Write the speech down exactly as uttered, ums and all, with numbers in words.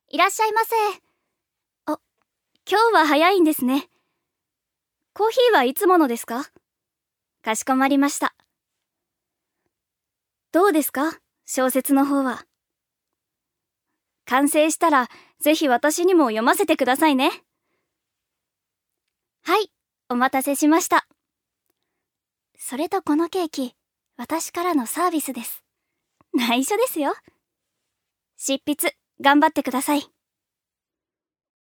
いらっしゃいませ。あ、今日は早いんですね。コーヒーはいつものですか？かしこまりました。どうですか、小説の方は。完成したらぜひ私にも読ませてくださいね。はい、お待たせしました。それとこのケーキ、私からのサービスです。内緒ですよ。執筆頑張ってください。